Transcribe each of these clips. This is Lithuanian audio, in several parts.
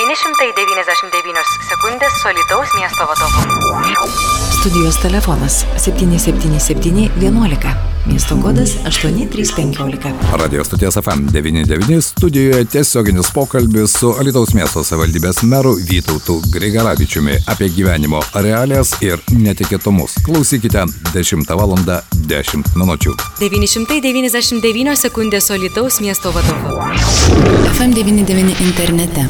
999 sekundės su Alytaus miesto vadovu. Studijos telefonas 777 11. Miesto kodas 8315. Radio stoties FM 99 studijoje tiesioginis pokalbis su Alytaus miesto savivaldybės meru Vytautu Grigaravičiumi apie gyvenimo realijas ir netikėtumus. Klausykite 10:10 min. 999 sekundės su Alytaus miesto vadovu. FM99 internete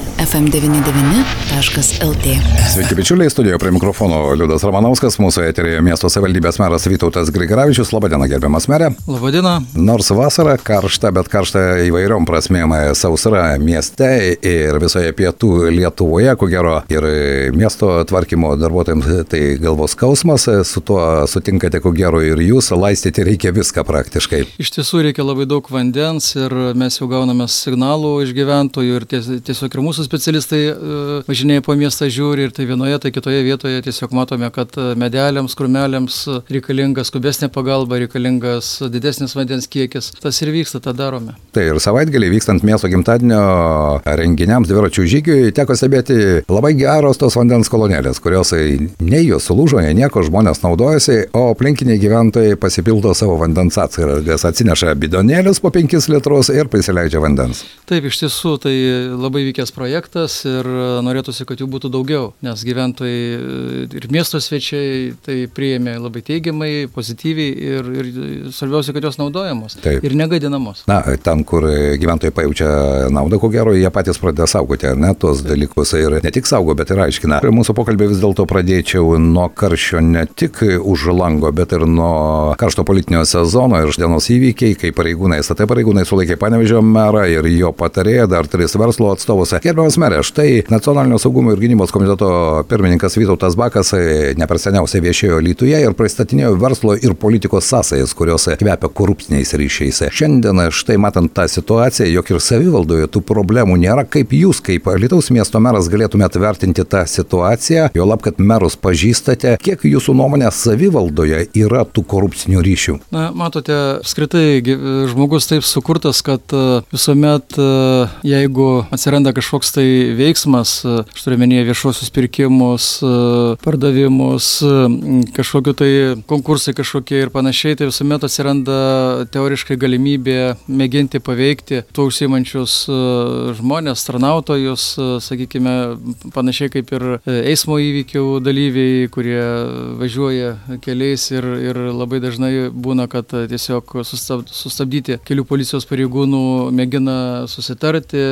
fm99.lt. Sveiki bičiuliai, studijoje prie mikrofono Liudas Ramanauskas, mūsų eteryje miesto savivaldybės meras Vytautas Grigaravičius. Labadiena, gerbiamas merė. Labadiena. Nors vasara karšta, bet karšta įvairiom prasmėm, sausra mieste ir visoje pietų Lietuvoje, ko gero ir miesto tvarkymo darbuotojams tai galvos skausmas, su tuo sutinkate ko gero ir jūs, laistyti reikia viską praktiškai. Iš tiesų reikia labai daug vandens ir mes jau gauname signalų iš gyventojų ir tiesiog ir mūsų specialistai važinėja po miestą žiūri ir tai vienoje, tai kitoje vietoje tiesiog matome, kad medeliams, krūmeliams reikalinga skubesnė pagalba, reikalingas didesnis vandens kiekis. Tas ir vyksta, tą darome. Tai ir savaitgalį vykstant miesto gimtadienio renginiams dviračių žygiui teko stebėti labai geros tos vandens kolonėlės, kurios nei jos sulūžo, nei nieko, žmonės naudojasi, o aplinkiniai gyventojai pasipildo savo vandens atsargas, atsineša bidonėlius po 5 litrus ir prisileidžia vandens. Taip, iš tiesų, tai labai vykęs projektas ir norėtųsi, kad jų būtų daugiau, nes gyventojai ir miesto svečiai tai priėmė labai teigiamai, pozityviai ir svarbiausia, kad jos naudojamos. Taip. Ir negadinamos. Na, ten, kur gyventojai pajaučia naudą, ko gero, jie patys pradeda saugoti, ar ne, tos dalykus ir ne tik saugo, bet ir aiškina. Mūsų pokalbį vis dėlto pradėčiau nuo karščio ne tik už lango, bet ir nuo karšto politinio sezono ir dienos įvykiai, kai pareigūnai, SAT pareigūnai sulaikė Panevėžio merą ir jo patarėją, dar 3 verslo atstovus. Gerbiamas merė, štai Nacionalinio saugumo ir gynybos komiteto pirmininkas Vytautas Bakas ne per seniausiai viešėjo Alytuje ir pristatinėjo verslo ir politikos sąsajas, kurios kvepia korupciniais ryšiais. Šiandien štai matant tą situaciją, jog ir savivaldoje tų problemų nėra, kaip jūs, kaip Alytaus miesto meras, galėtumėte vertinti tą situaciją, jo lab, kad merus pažįstate, kiek jūsų nuomonė savivaldoje yra tų korupcinių ryšių? Na, matote, apskritai žmogus taip sukurtas, kad visuomet, jeigu atsiranda kažkoks tai veiksmas, aš turiu menyje viešuosius pirkimus, pardavimus, kažkokiu tai konkursai kažkokie ir panašiai, tai visuomet atsiranda teoriškai galimybė mėginti paveikti tuo užsiimančius žmonės, tarnautojus, sakykime, panašiai kaip ir eismo įvykių dalyviai, kurie važiuoja keliais ir labai dažnai būna, kad tiesiog sustabdyti kelių policijos pareigūnų mėgina susitarti,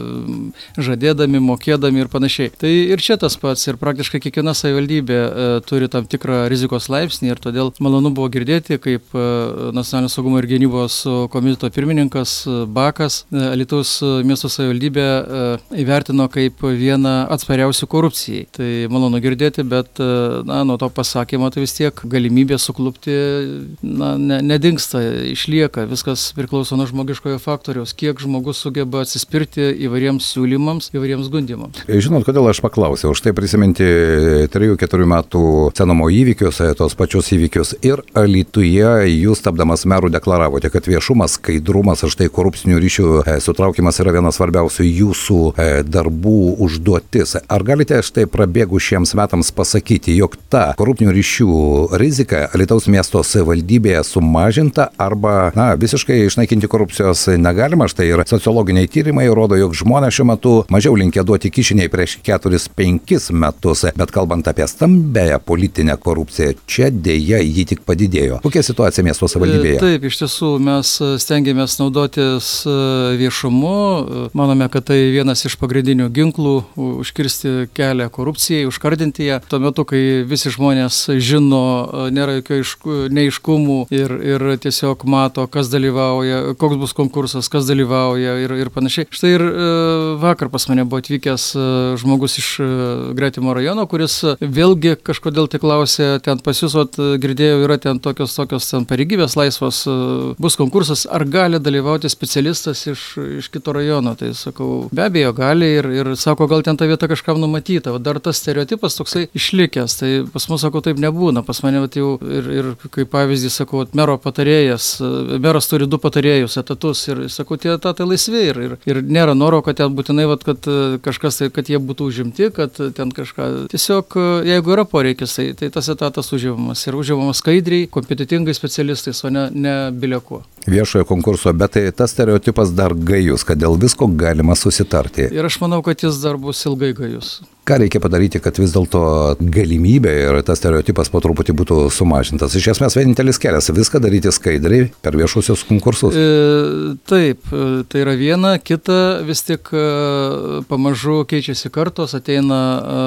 žadėdami, mokėdami ir panašiai. Tai ir čia tas pats ir praktiškai kiekviena savivaldybė turi tam tikrą rizikos laipsnį ir todėl malonu buvo girdėti, kaip Nacionalinio saugumo ir gynybos komiteto pirmininkas Bakas Alytaus miesto savivaldybę įvertino kaip vieną atspariausių korupcijai. Tai malonu girdėti, bet nuo to pasakymo tai vis tiek galimybė suklupti nedingsta, išlieka. Viskas priklauso nuo žmogiškojo faktoriaus, kiek žmogus sugeba atsispirti įvairiems siūlymams, įvairiems gundimams. Žinot, kodėl aš paklausiau? Štai prisiminti 3-4 metų senumo įvykius, tos pačius įvykius ir Alytuje jūs tapdamas merų deklaravote, kad viešumas, skaidrumas ir štai korupcinių ryšių sutraukimas yra vienas svarbiausių jūsų darbų užduotis. Ar galite štai prabėgus šiems metams pasakyti, jog ta korupcinių ryšių rizika Alytaus miesto savivaldybėje sumažinta arba visiškai išnaikinti korupcijos negalima? Štai ir sociologiniai tyrimai rodo, jog žmonės šiuo metu mažiau linkę duoti kišiniai prieš 4-5 metus, bet kalbant apie stambėją politinę korupciją, čia dėja jį tik padidėjo. Kokia situacija miesto savivaldybėje? Taip, iš tiesų mes stengiamės naudotis viešumu, manome, kad tai vienas iš pagrindinių ginklų užkirsti kelią korupcijai, užkardinti ją. Tuo metu, kai visi žmonės žino, nėra jokių neaiškumų ir tiesiog mato, kas dalyvauja, koks bus konkursas, kas dalyvauja ir panašiai. Štai ir vakar pas mane buvo atvykęs žmogus iš Gretimo rajono, kuris vėlgi kažkodėl tai klausė, ten pas jūs, girdėjau, yra ten tokios ten pareigybės pareigybės laisvos, bus konkursas, ar gali dalyvauti specialistas iš kito rajono. Tai sakau, be abejo gali ir sako, gal ten ta vieta kažkam numatyta. O dar tas stereotipas toksai išlikęs. Tai pas mus, sakau, taip nebūna. Pas mane jau ir kaip pavyzdį, sakau, mero patarėjas, meras turi 2 patarėjus etatus ir, sakau, tie etatai laisvi ir nėra noro, kad ten būtinai, kad kažkas, kad jie būtų užimti, kad ten kažką. Tiesiog, jeigu yra poreikis, tai tas etatas užimamas ir užimamas skaidriai, kompetitingai specialistais, o ne bilekuo. Viešojo konkurso, bet tai tas stereotipas dar gajus, kad dėl visko galima susitarti. Ir aš manau, kad jis dar bus ilgai gajus. Ką reikia padaryti, kad vis dėlto galimybė ir tas stereotipas po truputį būtų sumažintas? Iš esmės vienintelis kelias - viską daryti skaidriai per viešuosius konkursus. Taip, tai yra viena, kita vis tik pamažu keičiasi kartos, ateina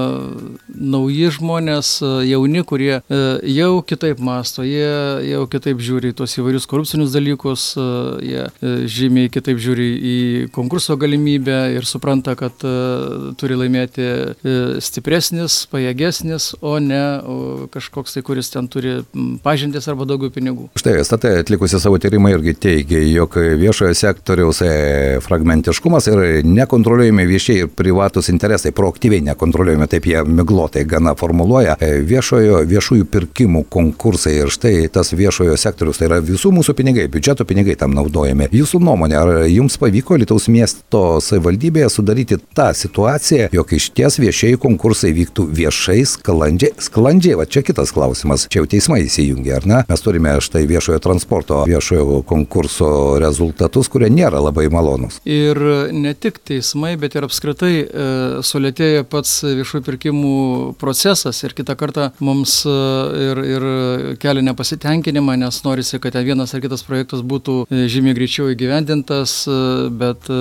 nauji žmonės, jauni, kurie jau kitaip masto, jie jau kitaip žiūri į tuos įvairius korupcinius dalykus, jie žymiai kitaip žiūri į konkurso galimybę ir supranta, kad turi laimėti stipresnis, pajėgesnis, o ne kažkoks tai, kuris ten turi pažintis arba daugiau pinigų. Štai, STT atlikusi savo tyrimą irgi teigia, jog viešojo sektoriaus fragmentiškumas ir nekontroliuojami viešieji ir privatus interesai, proaktyviai nekontroliuojami, taip jie miglotai gana formuluoja, viešųjų pirkimų konkursai ir štai tas viešojo sektoriaus, tai yra visų mūsų pinigai, biudžeto pinigai tam naudojami. Jūsų nuomonė, ar jums pavyko Alytaus miesto savivaldybėje sudaryti tą situaciją, jog iš ties viešieji konkursai vyktų viešai, sklandžiai, va čia kitas klausimas, čia jau teismai įsijungia, ar ne? Mes turime štai viešojo transporto, viešojo konkurso rezultatus, kurie nėra labai malonus. Ir ne tik teismai, bet ir apskritai sulėtėja pats viešųjų pirkimų procesas ir kitą kartą mums ir kelia nepasitenkinimą, nes norisi, kad vienas ar kitas projektas būtų žymiai greičiau įgyvendintas, bet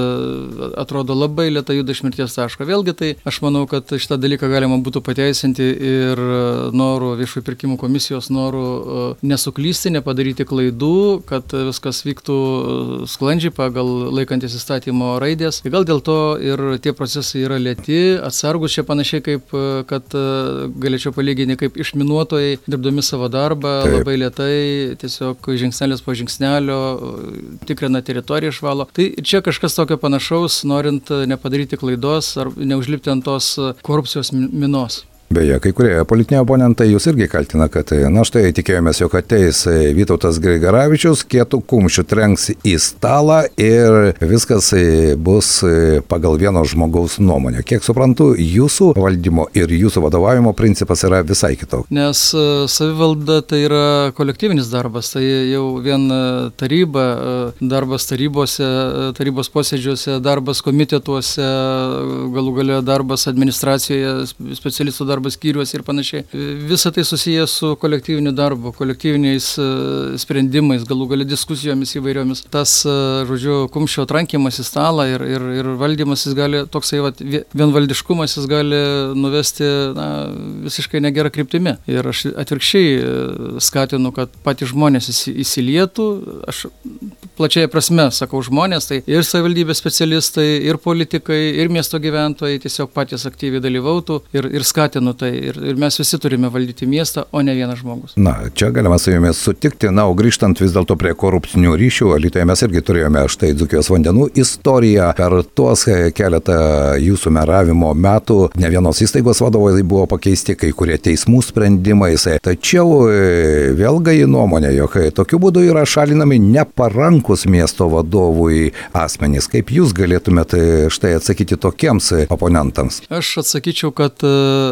atrodo labai lėtai juda iš mirties taško. Vėlgi tai aš manau, kad šitą dalyką galima būtų pateisinti ir norų, viešųjų pirkimų komisijos norų nesuklysti, nepadaryti klaidų, kad viskas vyktų sklandžiai pagal laikantis įstatymo raidės. Gal dėl to ir tie procesai yra lėti, atsargus čia panašiai kaip, kad galėčiau palyginti kaip išminuotojai, dirbdami savo darbą, taip, labai lėtai, tiesiog žingsnelis po žingsnelio, tikrina teritoriją, išvalo. Tai čia kažkas tokio panašaus, norint nepadaryti klaidos ar neužlipti ant tos korupcijos minos. Beje, kai kurie politiniai oponentai jūs irgi kaltina, kad, na štai, tikėjomės, jog ateis Vytautas Grigaravičius, kietų kumščių trenks į stalą ir viskas bus pagal vieno žmogaus nuomonę. Kiek suprantu, jūsų valdymo ir jūsų vadovavimo principas yra visai kitoks. Nes savivalda tai yra kolektyvinis darbas, tai jau vien taryba, darbas tarybose, tarybos posėdžiuose, darbas komitetuose, galų gale darbas administracijoje, specialistų darbas skyriuose ir panašiai. Visa tai susijęs su kolektyviniu darbu, kolektyviniais sprendimais, galų gale diskusijomis įvairiomis. Tas, žodžiu, kumščio trankimas į stalą ir valdymas, jis gali, toksai vienvaldiškumas, jis gali nuvesti visiškai negerą kryptimi. Ir aš atvirkščiai skatinu, kad patys žmonės įsilietų, aš plačiai prasme sakau žmonės, tai ir savivaldybės specialistai, ir politikai, ir miesto gyventojai tiesiog patys aktyviai dalyvautų ir skatinu tai. Ir mes visi turime valdyti miestą, o ne vienas žmogus. Na, čia galima su jumis sutikti, o grįžtant vis dėlto prie korupcinių ryšių, Alytuje mes irgi turėjome štai Dzūkijos vandenų istoriją. Per tuos keletą jūsų meravimo metų ne vienos įstaigos vadovai buvo pakeisti, kai kurie teismų sprendimais. Tačiau vėl gaji nuomonė, jog tokiu būdu yra šalinami neparankus miesto vadovui asmenys. Kaip jūs galėtumėte štai atsakyti tokiems oponentams? Aš atsakyčiau, kad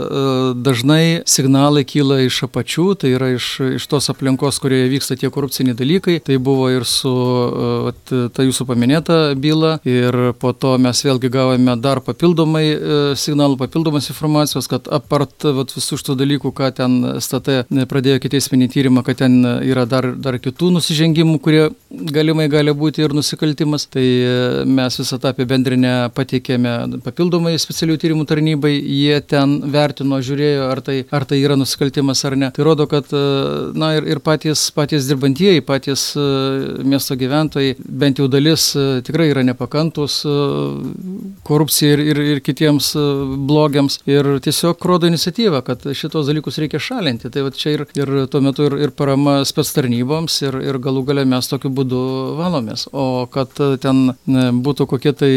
dažnai signalai kyla iš apačių, tai yra iš tos aplinkos, kurioje vyksta tie korupciniai dalykai. Tai buvo ir su ta jūsų paminėta byla ir po to mes vėlgi gavome dar papildomai signalų, papildomas informacijos, kad apart visų šitų dalykų, ką ten STT pradėjo ikiteisminį tyrimą, kad ten yra dar kitų nusižengimų, kurie galimai galimai gali būti ir nusikaltimas. Tai mes visą tą apibendrinę pateikėme papildomai specialių tyrimų tarnybai, jie ten vertino, žiūrėjo, ar tai yra nusikaltimas ar ne. Tai rodo, kad ir patys dirbantieji, patys miesto gyventojai, bent jau dalis tikrai yra nepakantus korupcijai ir kitiems blogiams. Ir tiesiog rodo iniciatyvą, kad šitos dalykus reikia šalinti. Tai čia ir tuo metu ir parama spec tarnyboms ir galų gale mes tokiu būdu valomės. O kad ten būtų kokie tai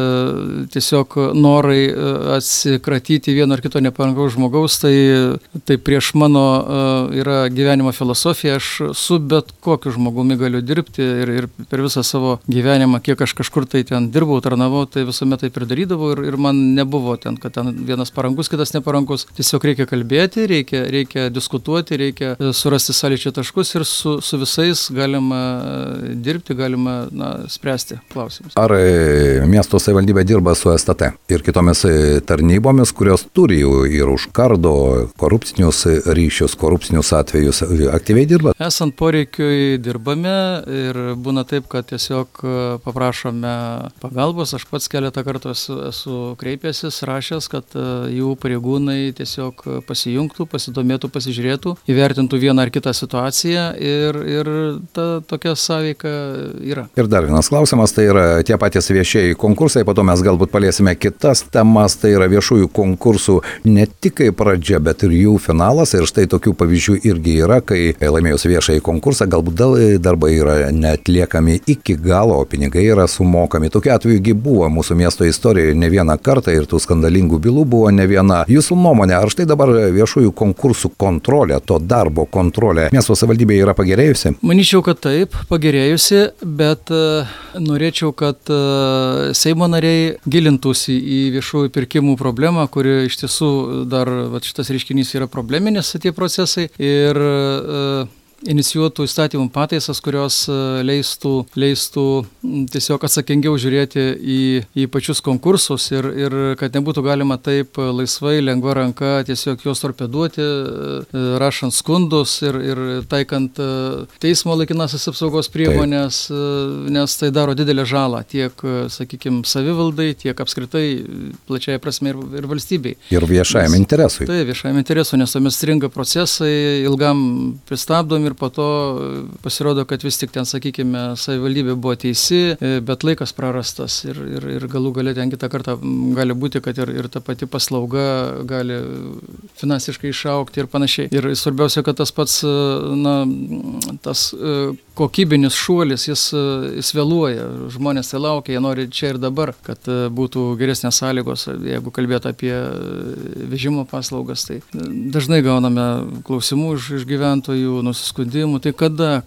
tiesiog norai atsikratyti vieno ar kito neparankaus žmogaus, tai prieš mano yra gyvenimo filosofija. Aš su bet kokiu žmogumi galiu dirbti ir per visą savo gyvenimą, kiek aš kažkur tai ten dirbau, tarnavau, tai visuomet taip ir darydavau ir man nebuvo ten, kad ten vienas parankus, kitas neparankus. Tiesiog reikia kalbėti, reikia diskutuoti, reikia surasti sąlyčio taškus ir su visais galima dirbti, galima spręsti klausimus. Ar miesto savivaldybė dirba su STT ir kitomis tarnybomis, kurios turi ir užkardo korupcinius ryšius, korupcinius atvejus, aktyviai dirba? Esant poreikiui dirbame ir būna taip, kad tiesiog paprašome pagalbos. Aš pats keletą kartų esu kreipęsis, rašęs, kad jų pareigūnai tiesiog pasijungtų, pasidomėtų, pasižiūrėtų, įvertintų vieną ar kitą situaciją ir ta tokia sąveika yra. Ir dar vienas klausimas, tai yra tie patys viešieji konkursai, po to mes galbūt paliesime kitas temas, tai yra viešųjų konkursų ne tik pradžia, bet ir jų finalas. Ir štai tokių pavyzdžių irgi yra, kai laimėjus viešąjį konkursą, galbūt darbai yra neatliekami iki galo, o pinigai yra sumokami. Tokiu atveju buvo mūsų miesto istorijoje ne vieną kartą ir tų skandalingų bylų buvo ne viena. Jūsų nuomonė, ar štai dabar viešųjų konkursų kontrolė, to darbo kontrolė miesto savivaldybėje yra pagerėjusi? Manyčiau, kad taip, pagerėjusi, bet norėčiau, kad Seimo nariai gilintųsi į viešųjų pirkimų problemą, kuri iš tiesų dar šitas reiškinys yra probleminis, tie procesai, ir inicijuotų įstatymų pataisas, kurios leistų tiesiog atsakingiau žiūrėti į pačius konkursus ir kad nebūtų galima taip laisvai, lengva ranka tiesiog juos torpeduoti, rašant skundus ir taikant teismo laikinasias apsaugos priemonės, nes tai daro didelę žalą tiek, sakykime, savivaldai, tiek apskritai plačiai prasme ir valstybei. Ir viešajam interesui. Tai viešajam interesui, nes tuomet stringa procesai, ilgam pristabdomi ir po to pasirodo, kad vis tik ten, sakykime, savivaldybė buvo teisi, bet laikas prarastas ir galų gale ten kitą kartą gali būti, kad ir ta pati paslauga gali finansiškai išaukti ir panašiai. Ir svarbiausia, kad tas pats, tas kokybinis šuolis, jis vėluoja. Žmonės tai laukia, jie nori čia ir dabar, kad būtų geresnės sąlygos. Jeigu kalbėtų apie vežimo paslaugas, tai dažnai gauname klausimų iš gyventojų, nusiskundimų. Tai kada?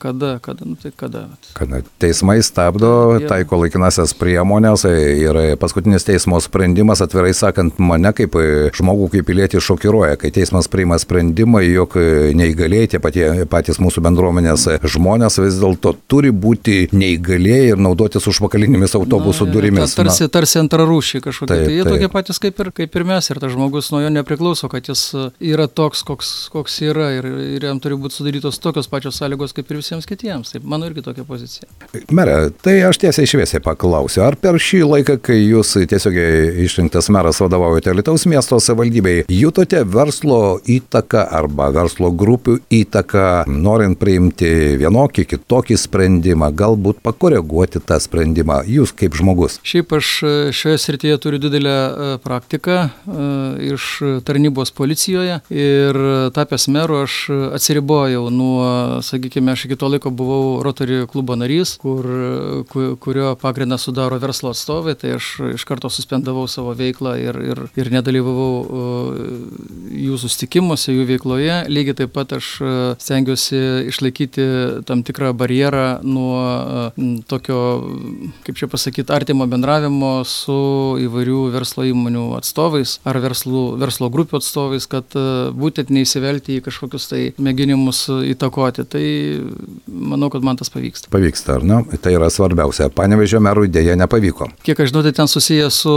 Kada teismai stabdo, taiko laikinasias priemonės ir paskutinis teismo sprendimas, atvirai sakant, mane kaip žmogų, kaip pilietį šokiruoja, kai teismas priima sprendimą, jog neįgalėjai, patys mūsų bendruomenės žmonės vis dėlto turi būti neįgalėjai ir naudotis užpakalinėmis autobusų durimis. Tarsi antrarūšiai kažkokie. Tai jie tokie patys kaip ir mes, ir tas žmogus nuo jo nepriklauso, kad jis yra toks, koks yra, ir jam turi būti sudarytos tokios pačios sąlygos kaip ir visiems kitiems. Taip, mano irgi tokia pozicija. Mere, tai aš tiesiai šviesiai paklausiu, ar per šį laiką, kai jūs tiesiogiai išrinktas meras vadovaujate Alytaus miesto savivaldybei, jutote verslo įtaką arba verslo grupių įtaką, norint priimti vienokį, kitokį sprendimą, galbūt pakoreguoti tą sprendimą, jūs kaip žmogus? Šiaip aš šioje srityje turiu didelę praktiką iš tarnybos policijoje ir tapęs meru aš atsiribojau nuo, sakykime, aš iki to laiko buvau Rotary klubo narys, kurio pagrindą sudaro verslo atstovai, tai aš iš karto suspendavau savo veiklą ir nedalyvavau jų susitikimuose, jų veikloje. Lygiai taip pat aš stengiuosi išlaikyti tam tikrą barjerą nuo tokio, kaip čia pasakyti, artimo bendravimo su įvairių verslo įmonių atstovais ar verslo grupių atstovais, kad būtent neįsivelti į kažkokius tai mėginimus įtakoti ieškoti, tai manau, kad man tas pavyksta. Pavyksta, ar ne? Tai yra svarbiausia. Panevėžio merui dėja nepavyko. Kiek aš žinau, tai ten susijęs su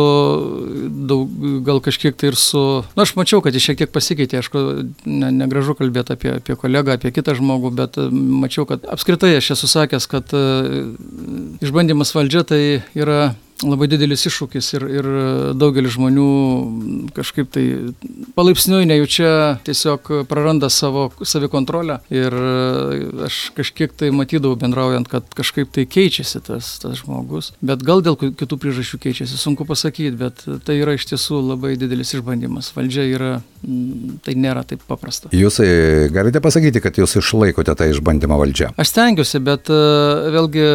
gal kažkiek tai ir su... Aš mačiau, kad jis šiek tiek pasikeitė, aišku, negražu kalbėti apie kolegą, apie kitą žmogų, bet mačiau, kad apskritai aš esu sakęs, kad išbandymas valdžia tai yra labai didelis iššūkis ir daugelis žmonių kažkaip tai palaipsniui nejučia tiesiog praranda savo savikontrolę ir aš kažkiek tai matydavau bendraujant, kad kažkaip tai keičiasi tas žmogus, bet gal dėl kitų priežasčių keičiasi, sunku pasakyti, bet tai yra iš tiesų labai didelis išbandymas. Valdžia yra, tai nėra taip paprasta. Jūs galite pasakyti, kad jūs išlaikote tą išbandymą valdžią? Aš stengiuosi, bet vėlgi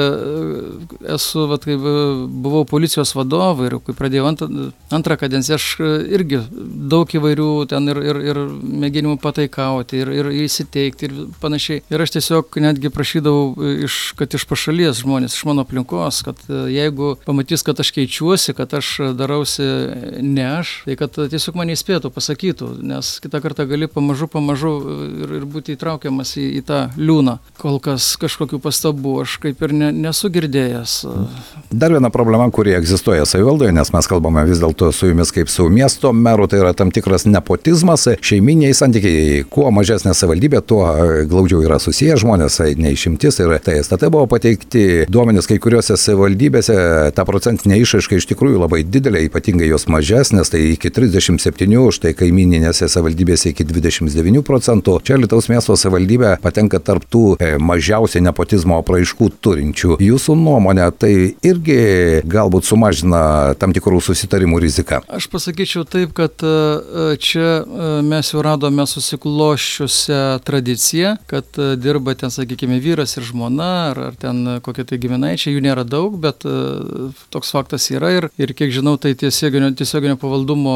esu, kai buvau policijos vadovai ir kai pradėjau antrą kadenciją, aš irgi daug įvairių ten ir mėginimų pataikauti, ir įsiteikti ir panašiai. Ir aš tiesiog netgi prašydavau, kad iš pašalies žmonės, iš mano aplinkos, kad jeigu pamatys, kad aš keičiuosi, kad aš darausi ne aš, tai kad tiesiog mane įspėtų, pasakytų, nes kitą kartą gali pamažu ir būti įtraukiamas į tą liūną. Kol kas kažkokių pastabų aš kaip ir nesu girdėjęs. Dar viena problema, kuri egzistuoja savivaldoje, nes mes kalbame vis dėlto su jumis kaip su miesto meru, tai yra tam tikras nepotizmas, šeiminiai santykiai. Kuo mažesnė savivaldybė, tuo glaudžiau yra susiję žmonės, neišimtis. Ir tai STT buvo pateikti duomenys kai kuriuose savivaldybėse, ta procentinė išraiška iš tikrųjų labai didelė, ypatingai jos mažesnės, tai iki 37, štai kaimininėse savivaldybėse iki 29%. Čia Alytaus miesto savivaldybė patenka tarp tų mažiausiai nepotizmo apraiškų turinčių. Jūsų nuomonė, tai irgi galbūt sumažina tam tikrų susitarimų riziką? Aš pasakyčiau taip, kad čia mes jau radome susikloščiusią tradiciją, kad dirba ten, sakykime, vyras ir žmona, ar ten kokie tai giminaičiai, jų nėra daug, bet toks faktas yra ir kiek žinau, tai tiesioginio pavaldumo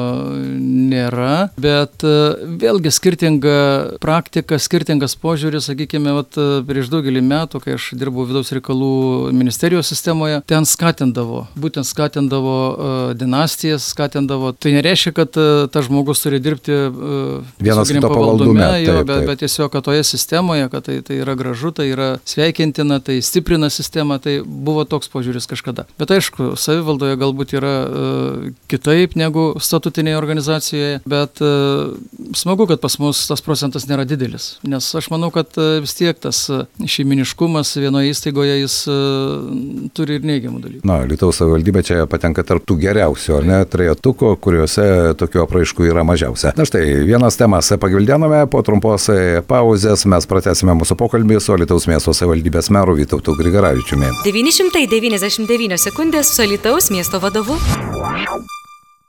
nėra, bet vėlgi skirtinga praktika, skirtingas požiūris, sakykime, prieš daugelį metų, kai aš dirbau vidaus reikalų ministerijos sistemoje, ten skatindavo dinastijas, skatindavo. Tai nereiškia, kad tas žmogus turi dirbti vienas kito pavaldume, bet tiesiog, kad toje sistemoje, kad tai yra gražu, tai yra sveikintina, tai stiprina sistemą, tai buvo toks požiūris kažkada. Bet aišku, savivaldoje galbūt yra kitaip negu statutinėje organizacijoje, bet smagu, kad pas mus tas procentas nėra didelis, nes aš manau, kad vis tiek tas šeiminiškumas vienoje įstaigoje jis turi ir neigiamų dalykų. Alytaus savivaldybė čia patenka tarp tų geriausių, ar ne, trejetuko, kuriuose tokių apraiškų yra mažiausia. Na štai, vienas temas pagvildenome, po trumpos pauzės mes pratęsime mūsų pokalbį su Alytaus miesto savivaldybės meru Vytautu Grigaravičiumi. 999 sekundės su Alytaus miesto vadovu.